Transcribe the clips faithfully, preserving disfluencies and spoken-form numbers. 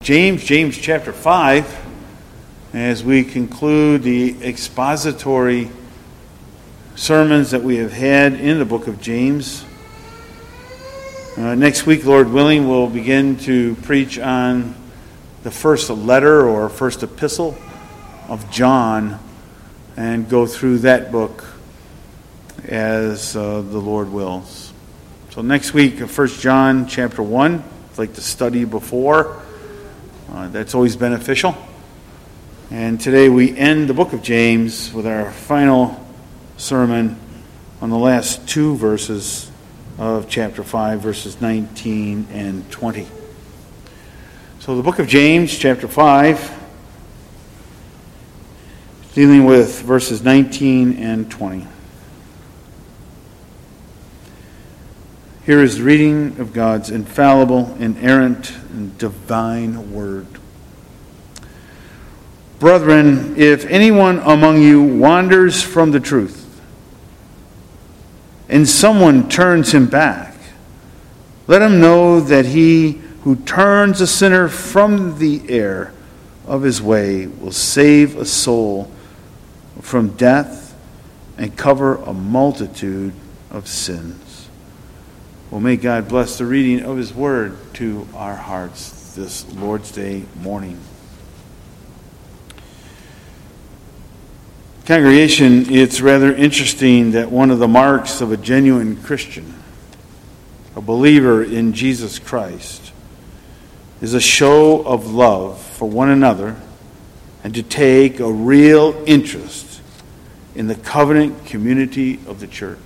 James, James chapter five, as we conclude the expository sermons that we have had in the book of James. Uh, next week, Lord willing, we'll begin to preach on the first letter or first epistle of John and go through that book as uh, the Lord wills. So next week, First John chapter one, I'd like to study before. Uh, that's always beneficial. And today we end the book of James with our final sermon on the last two verses of chapter five, verses nineteen and twenty. So the book of James, chapter five, dealing with verses nineteen and twenty. Here is the reading of God's infallible, inerrant, and divine word. Brethren, if anyone among you wanders from the truth, and someone turns him back, let him know that he who turns a sinner from the error of his way will save a soul from death and cover a multitude of sins. Well, may God bless the reading of His Word to our hearts this Lord's Day morning. Congregation, it's rather interesting that one of the marks of a genuine Christian, a believer in Jesus Christ, is a show of love for one another and to take a real interest in the covenant community of the church.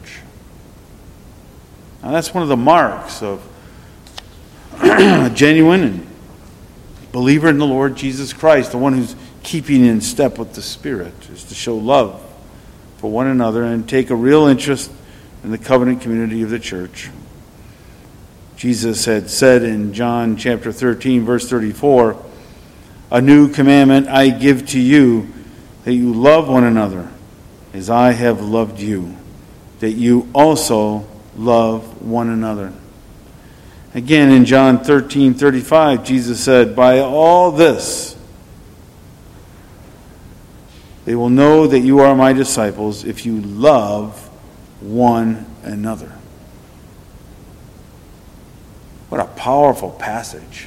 Now, that's one of the marks of a genuine and believer in the Lord Jesus Christ, the one who's keeping in step with the Spirit, is to show love for one another and take a real interest in the covenant community of the church. Jesus had said in John chapter thirteen, verse thirty-four, "A new commandment I give to you, that you love one another as I have loved you, that you also love one another." Again, in John thirteen thirty-five, Jesus said, "By all this, they will know that you are my disciples if you love one another." What a powerful passage.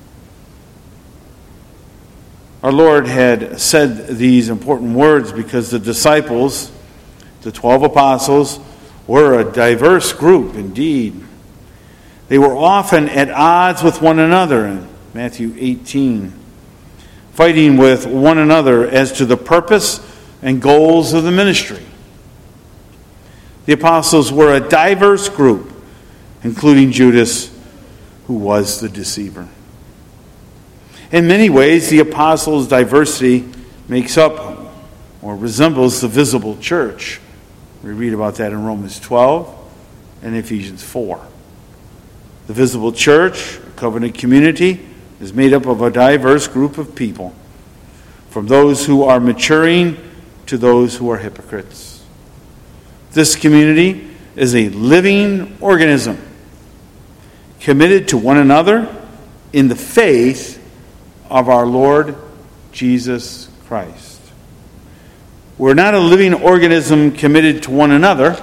Our Lord had said these important words because the disciples, the twelve apostles, were a diverse group indeed. They were often at odds with one another in Matthew eighteen, fighting with one another as to the purpose and goals of the ministry. The apostles were a diverse group, including Judas, who was the deceiver. In many ways, the apostles' diversity makes up or resembles the visible church. We read about that in Romans twelve and Ephesians four. The visible church, a covenant community, is made up of a diverse group of people, from those who are maturing to those who are hypocrites. This community is a living organism, committed to one another in the faith of our Lord Jesus Christ. We're not a living organism committed to one another.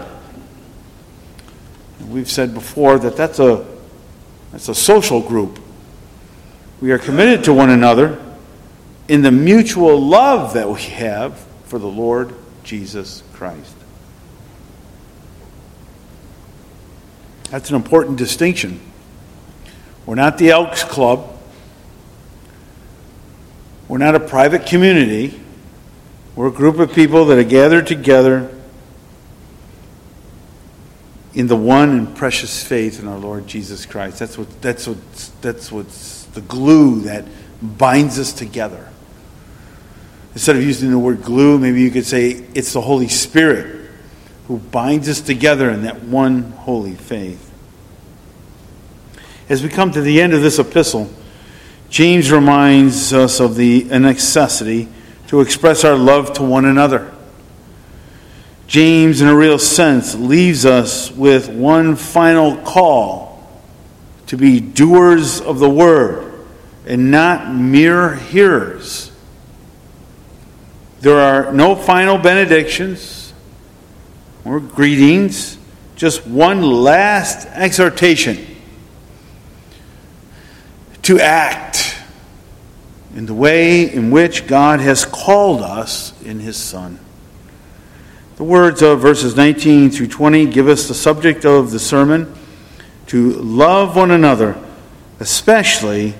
We've said before that that's a, that's a social group. We are committed to one another in the mutual love that we have for the Lord Jesus Christ. That's an important distinction. We're not the Elks Club. We're not a private community. We're a group of people that are gathered together in the one and precious faith in our Lord Jesus Christ. That's what that's what that's what's the glue that binds us together. Instead of using the word glue, maybe you could say it's the Holy Spirit who binds us together in that one holy faith. As we come to the end of this epistle, James reminds us of the necessity to express our love to one another. James, in a real sense, leaves us with one final call to be doers of the word and not mere hearers. There are no final benedictions or greetings, just one last exhortation to act in the way in which God has called us in His Son. The words of verses nineteen through twenty give us the subject of the sermon: to love one another, especially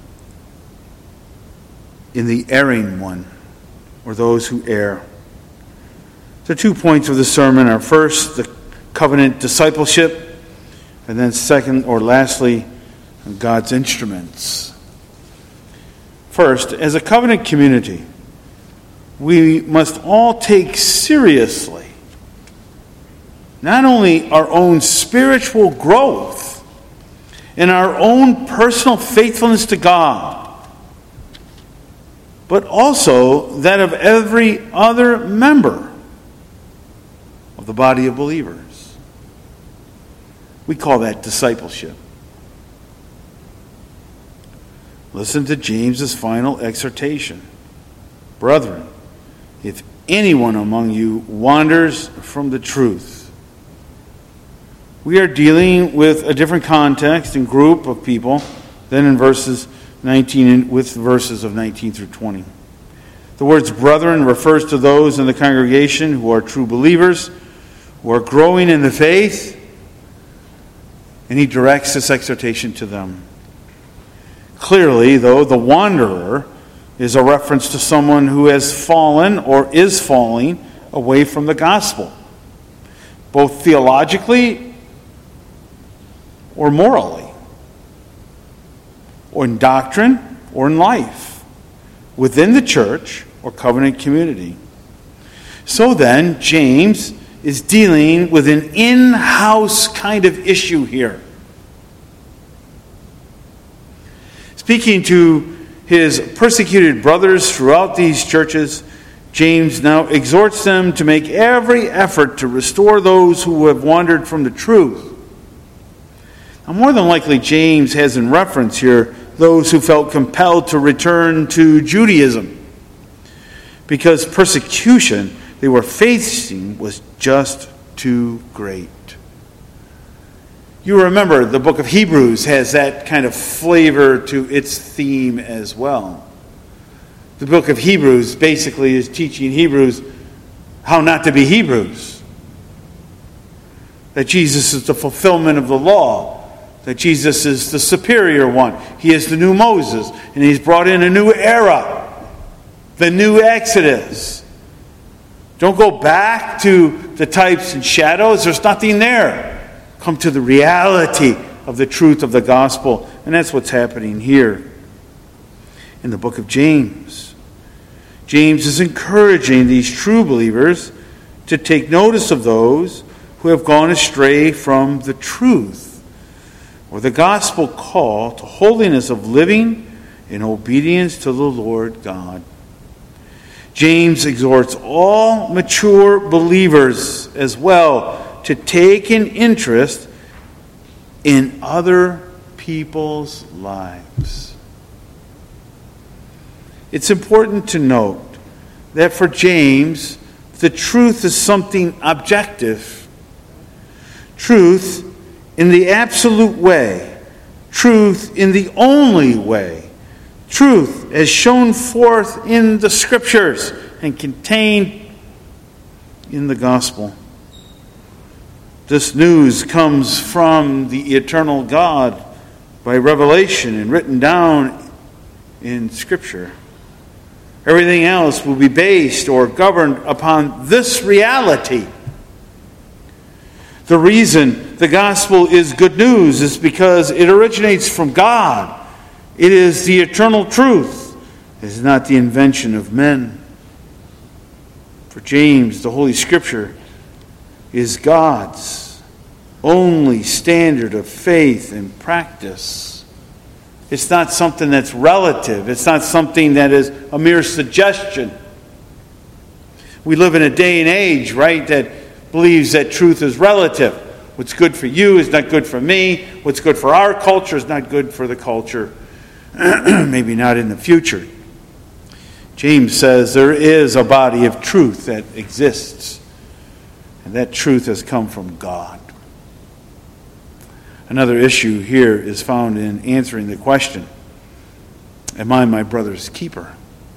in the erring one, or those who err. The two points of the sermon are, first, the covenant discipleship, and then second, or lastly, God's instruments. First, as a covenant community, we must all take seriously not only our own spiritual growth and our own personal faithfulness to God, but also that of every other member of the body of believers. We call that discipleship. Listen to James's final exhortation. Brethren, if anyone among you wanders from the truth. We are dealing with a different context and group of people than in verses nineteen, with verses of nineteen through twenty. The words brethren refers to those in the congregation who are true believers, who are growing in the faith, and he directs this exhortation to them. Clearly, though, the wanderer is a reference to someone who has fallen or is falling away from the gospel, both theologically or morally, or in doctrine or in life, within the church or covenant community. So then, James is dealing with an in-house kind of issue here. Speaking to his persecuted brothers throughout these churches, James now exhorts them to make every effort to restore those who have wandered from the truth. Now, more than likely, James has in reference here those who felt compelled to return to Judaism, because persecution they were facing was just too great. You remember the book of Hebrews has that kind of flavor to its theme as well. The book of Hebrews basically is teaching Hebrews how not to be Hebrews. That Jesus is the fulfillment of the law. That Jesus is the superior one. He is the new Moses. And he's brought in a new era. The new Exodus. Don't go back to the types and shadows. There's nothing there. Come to the reality of the truth of the gospel. And that's what's happening here in the book of James. James is encouraging these true believers to take notice of those who have gone astray from the truth, or the gospel call to holiness of living in obedience to the Lord God. James exhorts all mature believers as well to take an interest in other people's lives. It's important to note that for James, the truth is something objective. Truth in the absolute way. Truth in the only way. Truth as shown forth in the Scriptures and contained in the gospel. This news comes from the eternal God by revelation and written down in Scripture. Everything else will be based or governed upon this reality. The reason the gospel is good news is because it originates from God. It is the eternal truth. It is not the invention of men. For James, the Holy Scripture is God's only standard of faith and practice. It's not something that's relative. It's not something that is a mere suggestion. We live in a day and age, right, that believes that truth is relative. What's good for you is not good for me. What's good for our culture is not good for the culture. maybe not in the future. James says there is a body of truth that exists, and that truth has come from God. Another issue here is found in answering the question, am I my brother's keeper?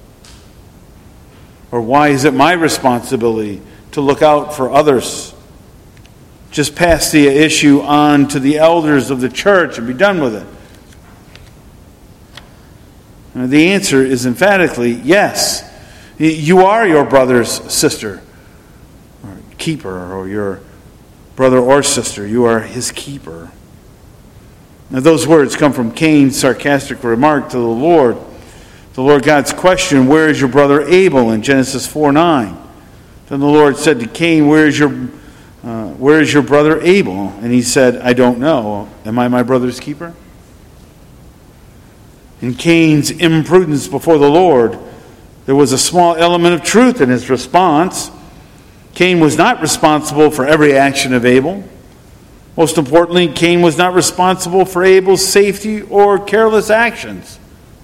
Or why is it my responsibility to look out for others? Just pass the issue on to the elders of the church and be done with it. And the answer is emphatically yes. You are your brother's sister, or keeper, or your brother or sister. You are his keeper. Now, those words come from Cain's sarcastic remark to the Lord. The Lord God's question, where is your brother Abel, in Genesis four nine? Then the Lord said to Cain, where is your, uh, where is your brother Abel? And he said, I don't know. Am I my brother's keeper? In Cain's imprudence before the Lord, there was a small element of truth in his response. Cain was not responsible for every action of Abel. Most importantly, Cain was not responsible for Abel's safety or careless actions.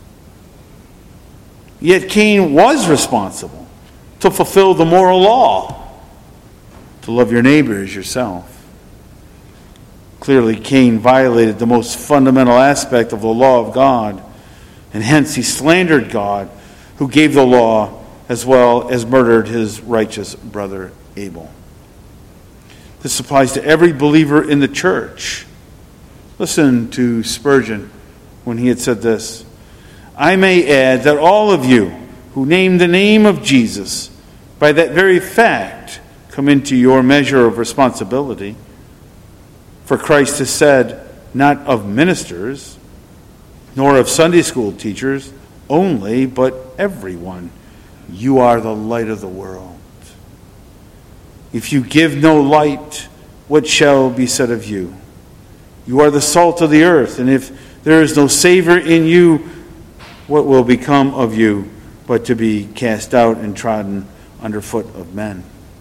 Yet Cain was responsible to fulfill the moral law, to love your neighbor as yourself. Clearly, Cain violated the most fundamental aspect of the law of God, and hence he slandered God, who gave the law, as well as murdered his righteous brother Abel. This applies to every believer in the church. Listen to Spurgeon when he had said this. I may add that all of you who name the name of Jesus, by that very fact, come into your measure of responsibility. For Christ has said, not of ministers, nor of Sunday school teachers only, but everyone, you are the light of the world. If you give no light, what shall be said of you? You are the salt of the earth, and if there is no savor in you, what will become of you but to be cast out and trodden underfoot of men?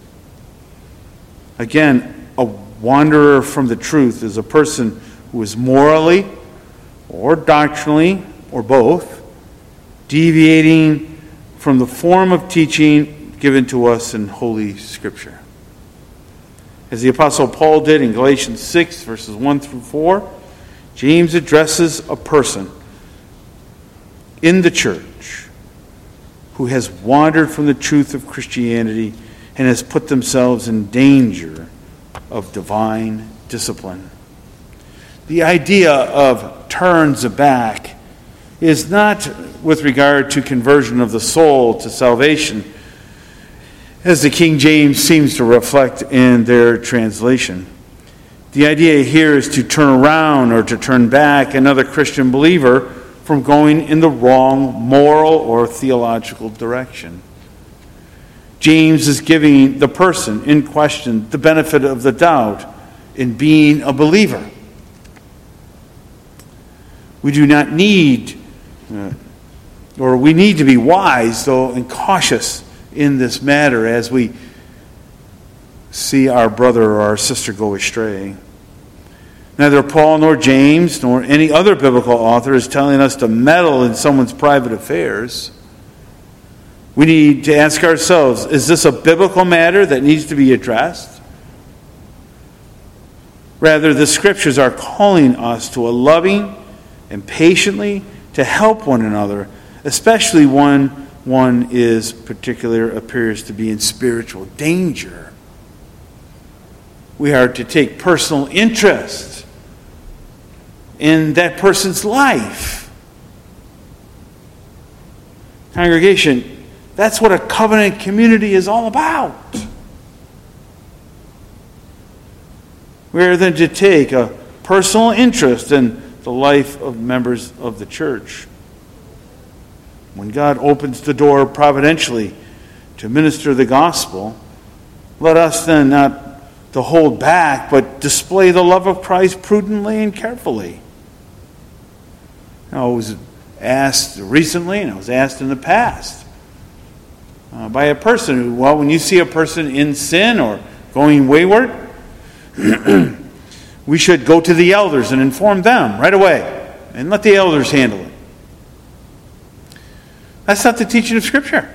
Again, a wanderer from the truth is a person who is morally or doctrinally, or both, deviating from the form of teaching given to us in Holy Scripture. As the Apostle Paul did in Galatians six, verses one through four, James addresses a person in the church who has wandered from the truth of Christianity and has put themselves in danger of divine discipline. The idea of turns back is not with regard to conversion of the soul to salvation, as the King James seems to reflect in their translation. The idea here is to turn around or to turn back another Christian believer from going in the wrong moral or theological direction. James is giving the person in question the benefit of the doubt in being a believer. We do not need, uh, or we need to be wise, though, and cautious in this matter as we see our brother or our sister go astray. Neither Paul nor James nor any other biblical author is telling us to meddle in someone's private affairs. We need to ask ourselves, is this a biblical matter that needs to be addressed? Rather, the Scriptures are calling us to a loving and patiently to help one another, especially when one is particular appears to be in spiritual danger. We are to take personal interest in that person's life. Congregation, that's what a covenant community is all about. We are then to take a personal interest in the life of members of the church. When God opens the door providentially to minister the gospel, let us then not to hold back, but display the love of Christ prudently and carefully. I was asked recently, and I was asked in the past, uh, by a person who, well, when you see a person in sin or going wayward, we should go to the elders and inform them right away, and let the elders handle it. That's not the teaching of Scripture.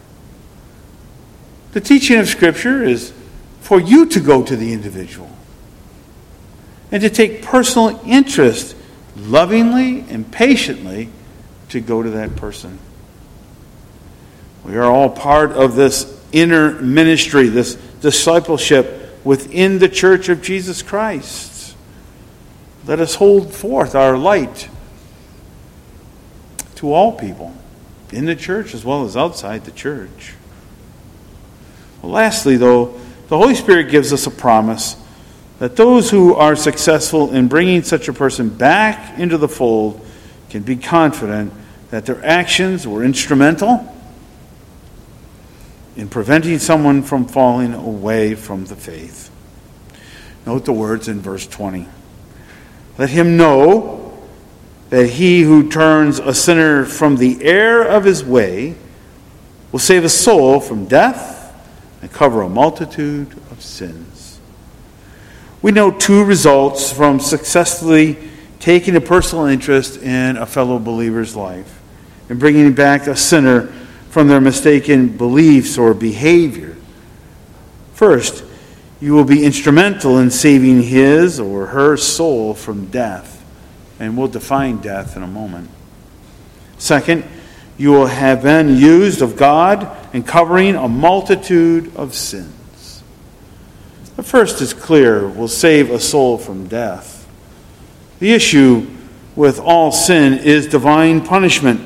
The teaching of Scripture is for you to go to the individual and to take personal interest, lovingly and patiently, to go to that person. We are all part of this inner ministry, this discipleship within the church of Jesus Christ. Let us hold forth our light to all people, in the church as well as outside the church. Well, lastly, though, the Holy Spirit gives us a promise that those who are successful in bringing such a person back into the fold can be confident that their actions were instrumental in preventing someone from falling away from the faith. Note the words in verse twenty. Let him know that he who turns a sinner from the error of his way will save a soul from death and cover a multitude of sins. We know two results from successfully taking a personal interest in a fellow believer's life and bringing back a sinner from their mistaken beliefs or behavior. First, you will be instrumental in saving his or her soul from death. And we'll define death in a moment. Second, you will have been used of God in covering a multitude of sins. The first is clear, will save a soul from death. The issue with all sin is divine punishment,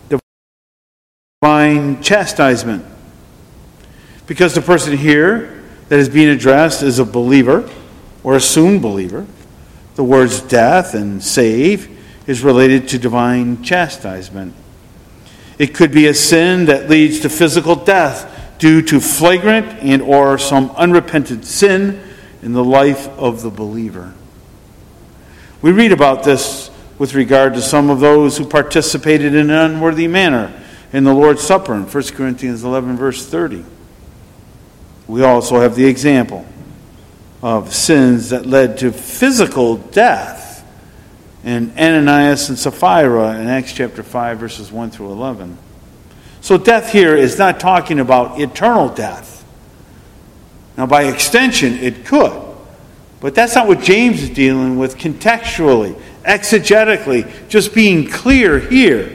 divine chastisement. Because the person here that is being addressed is a believer or a soon believer, the words death and save is related to divine chastisement. It could be a sin that leads to physical death due to flagrant and or some unrepentant sin in the life of the believer. We read about this with regard to some of those who participated in an unworthy manner in the Lord's Supper in First Corinthians eleven, verse thirty. We also have the example of sins that led to physical death in Ananias and Sapphira in Acts chapter five, verses one through eleven. So death here is not talking about eternal death. Now, by extension, it could. But that's not what James is dealing with contextually, exegetically, just being clear here.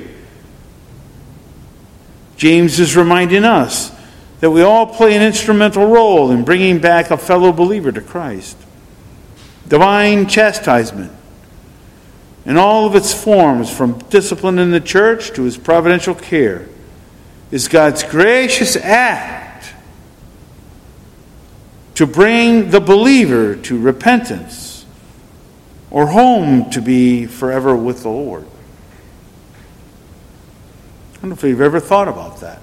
James is reminding us that we all play an instrumental role in bringing back a fellow believer to Christ. Divine chastisement, in all of its forms, from discipline in the church to his providential care, is God's gracious act to bring the believer to repentance or home to be forever with the Lord. I don't know if you've ever thought about that.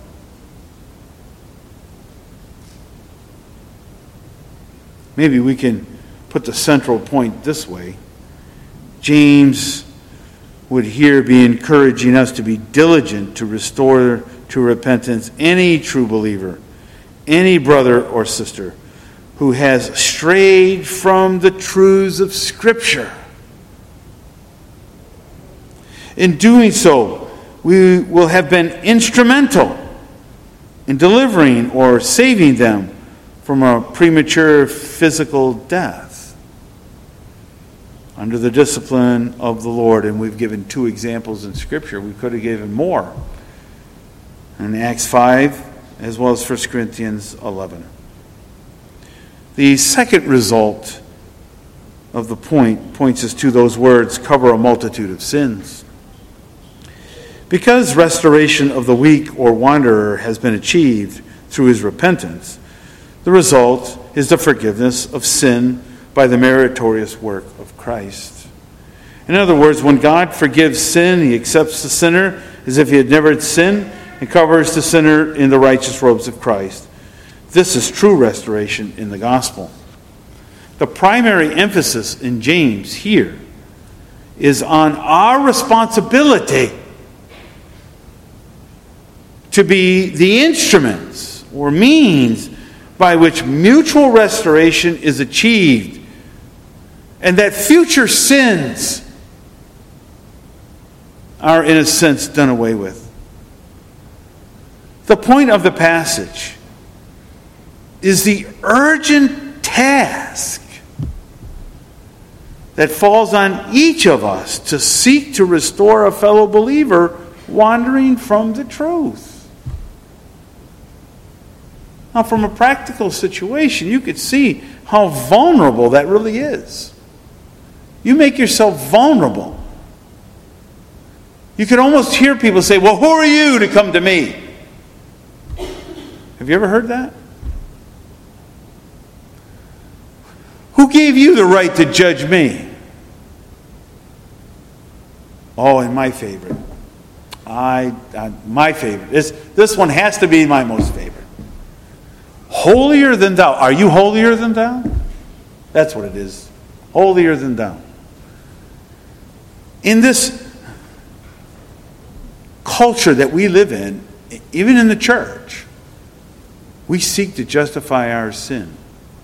Maybe we can put the central point this way. James would here be encouraging us to be diligent to restore to repentance any true believer, any brother or sister who has strayed from the truths of Scripture. In doing so, we will have been instrumental in delivering or saving them from a premature physical death under the discipline of the Lord. And we've given two examples in Scripture. We could have given more in Acts five as well as First Corinthians eleven. The second result of the point points us to those words, cover a multitude of sins. Because restoration of the weak or wanderer has been achieved through his repentance, the result is the forgiveness of sin by the meritorious work of Christ. In other words, when God forgives sin, he accepts the sinner as if he had never sinned and covers the sinner in the righteous robes of Christ. This is true restoration in the gospel. The primary emphasis in James here is on our responsibility to be the instruments or means by which mutual restoration is achieved, and that future sins are, in a sense, done away with. The point of the passage is the urgent task that falls on each of us to seek to restore a fellow believer wandering from the truth. Now, from a practical situation, you could see how vulnerable that really is. You make yourself vulnerable. You could almost hear people say, well, who are you to come to me? Have you ever heard that? Who gave you the right to judge me? Oh, and my favorite. I, I my favorite. This, this one has to be my most favorite. Holier than thou. Are you holier than thou? That's what it is. Holier than thou. In this culture that we live in, even in the church, we seek to justify our sin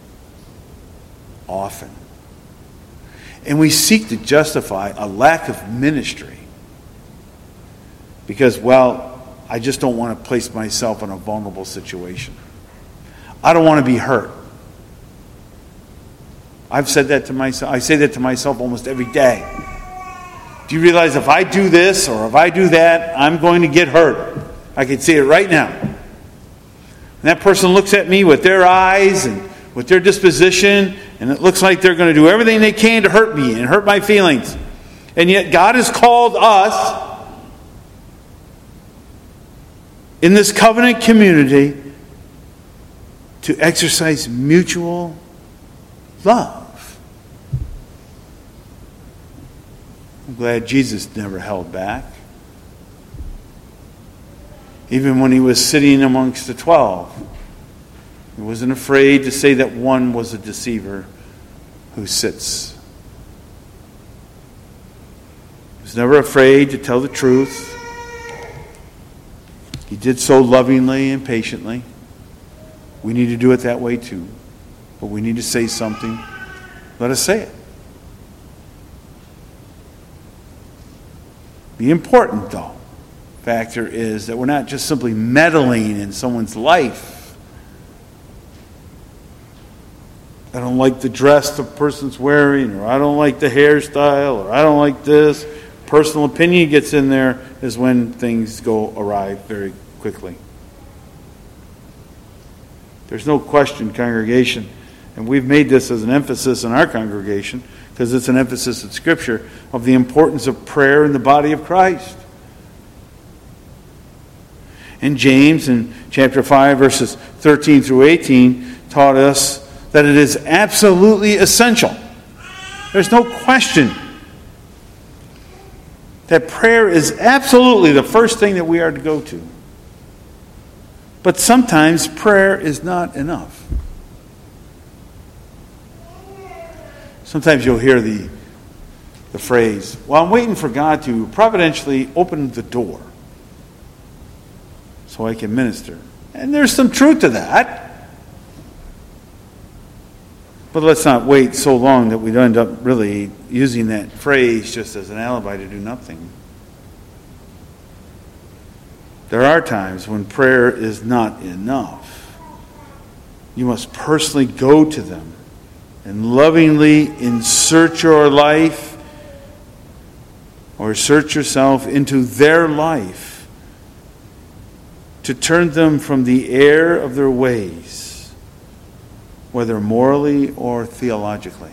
often. And we seek to justify a lack of ministry because, well, I just don't want to place myself in a vulnerable situation. I don't want to be hurt. I've said that to myself. I say that to myself almost every day. Do you realize if I do this or if I do that, I'm going to get hurt? I can see it right now. And that person looks at me with their eyes and with their disposition, and it looks like they're going to do everything they can to hurt me and hurt my feelings. And yet God has called us in this covenant community to exercise mutual love. I'm glad Jesus never held back. Even when he was sitting amongst the twelve, he wasn't afraid to say that one was a deceiver who sits. He was never afraid to tell the truth. He did so lovingly and patiently. We need to do it that way too. But we need to say something. Let us say it. The important, though, factor is that we're not just simply meddling in someone's life. I don't like the dress the person's wearing, or I don't like the hairstyle, or I don't like this. Personal opinion gets in there is when things go awry very quickly. There's no question, congregation, and we've made this as an emphasis in our congregation, because it's an emphasis in Scripture, of the importance of prayer in the body of Christ. And James, in chapter five, verses thirteen through eighteen, taught us that it is absolutely essential. There's no question that prayer is absolutely the first thing that we are to go to. But sometimes prayer is not enough. Sometimes you'll hear the, the phrase, well, I'm waiting for God to providentially open the door so I can minister. And there's some truth to that. But let's not wait so long that we end up really using that phrase just as an alibi to do nothing. There are times when prayer is not enough. You must personally go to them and lovingly insert your life or insert yourself into their life to turn them from the error of their ways, whether morally or theologically.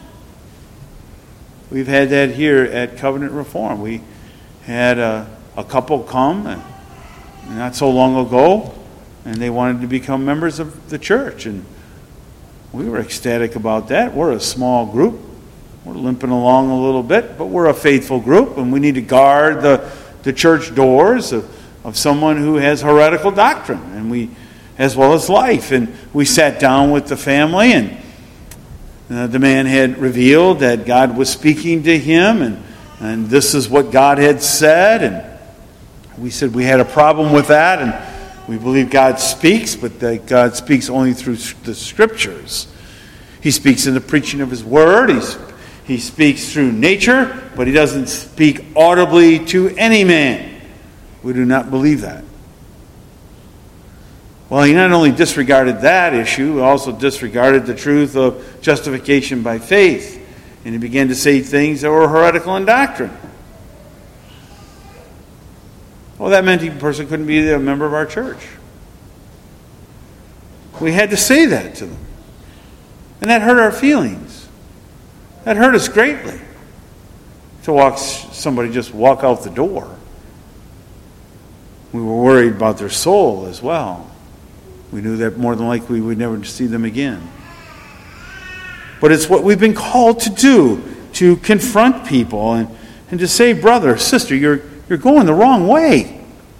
We've had that here at Covenant Reform. We had a, a couple come and not so long ago, and they wanted to become members of the church, and we were ecstatic about that. We're a small group. We're limping along a little bit, but we're a faithful group, and we need to guard the, the church doors of, of someone who has heretical doctrine, and we, as well as life. And we sat down with the family, and uh, the man had revealed that God was speaking to him, and, and this is what God had said, and we said we had a problem with that, and we believe God speaks, but that God speaks only through the Scriptures. He speaks in the preaching of His Word. He's, he speaks through nature, but He doesn't speak audibly to any man. We do not believe that. Well, he not only disregarded that issue, he also disregarded the truth of justification by faith. And he began to say things that were heretical in doctrine. Well, that meant a person couldn't be a member of our church. We had to say that to them. And that hurt our feelings. That hurt us greatly. To watch somebody just walk out the door. We were worried about their soul as well. We knew that more than likely we would never see them again. But it's what we've been called to do, to confront people and, and to say, brother, sister, you're you're going the wrong way.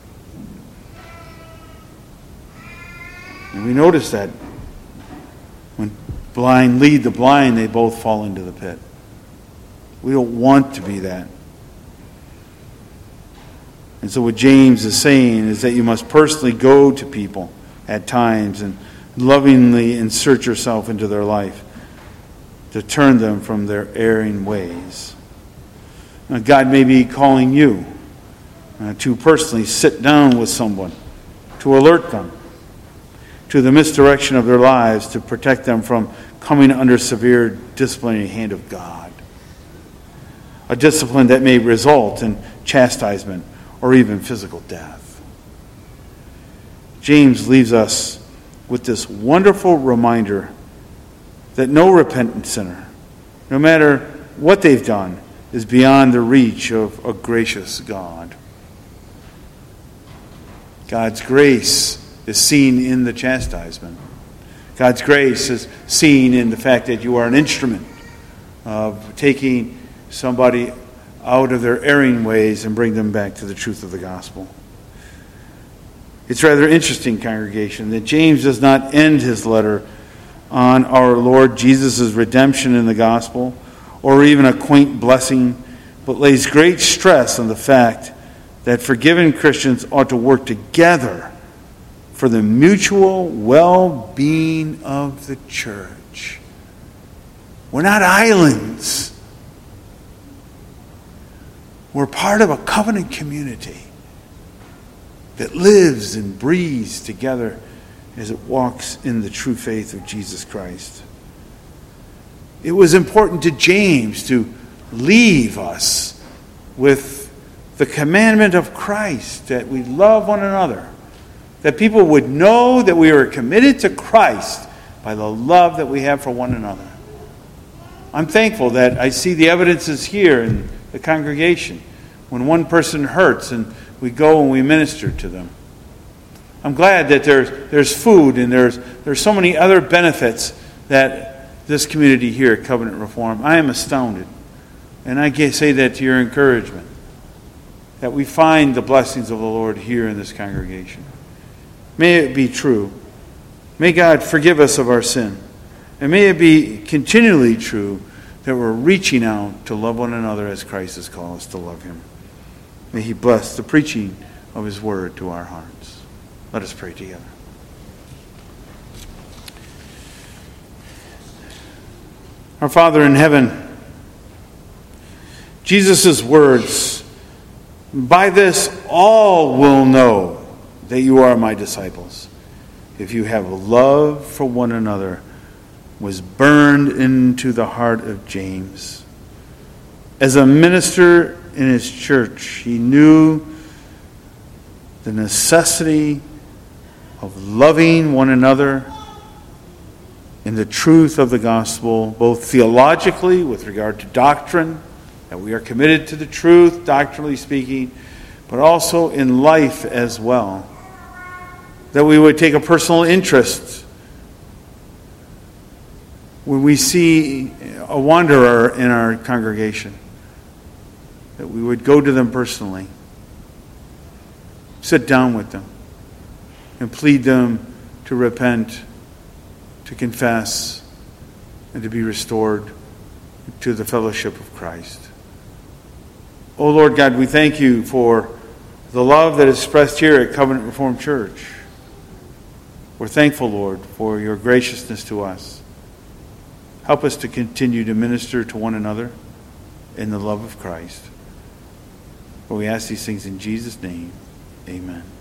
And we notice that when blind lead the blind, they both fall into the pit. We don't want to be that. And so what James is saying is that you must personally go to people at times and lovingly insert yourself into their life to turn them from their erring ways. Now, God may be calling you uh, to personally sit down with someone, to alert them to the misdirection of their lives, to protect them from coming under severe disciplinary hand of God. A discipline that may result in chastisement or even physical death. James leaves us with this wonderful reminder that no repentant sinner, no matter what they've done, is beyond the reach of a gracious God. God's grace is seen in the chastisement. God's grace is seen in the fact that you are an instrument of taking somebody out of their erring ways and bring them back to the truth of the gospel. It's rather interesting, congregation, that James does not end his letter on our Lord Jesus' redemption in the gospel or even a quaint blessing, but lays great stress on the fact that forgiven Christians ought to work together for the mutual well-being of the church. We're not islands. We're part of a covenant community that lives and breathes together as it walks in the true faith of Jesus Christ. It was important to James to leave us with the commandment of Christ that we love one another, that people would know that we are committed to Christ by the love that we have for one another. I'm thankful that I see the evidences here in the congregation when one person hurts and we go and we minister to them. I'm glad that there's there's food and there's there's so many other benefits that this community here at Covenant Reform. I am astounded. And I can say that to your encouragement, that we find the blessings of the Lord here in this congregation. May it be true. May God forgive us of our sin. And may it be continually true that we're reaching out to love one another as Christ has called us to love Him. May He bless the preaching of His word to our hearts. Let us pray together. Our Father in heaven, Jesus' words, "By this all will know that you are my disciples, if you have love for one another," was burned into the heart of James. As a minister in his church, he knew the necessity of loving one another in the truth of the gospel, both theologically with regard to doctrine, that we are committed to the truth, doctrinally speaking, but also in life as well. That we would take a personal interest when we see a wanderer in our congregation, that we would go to them personally, sit down with them, and plead them to repent, to confess, and to be restored to the fellowship of Christ. Oh Lord God, we thank you for the love that is expressed here at Covenant Reformed Church. We're thankful, Lord, for your graciousness to us. Help us to continue to minister to one another in the love of Christ. For we ask these things in Jesus' name. Amen.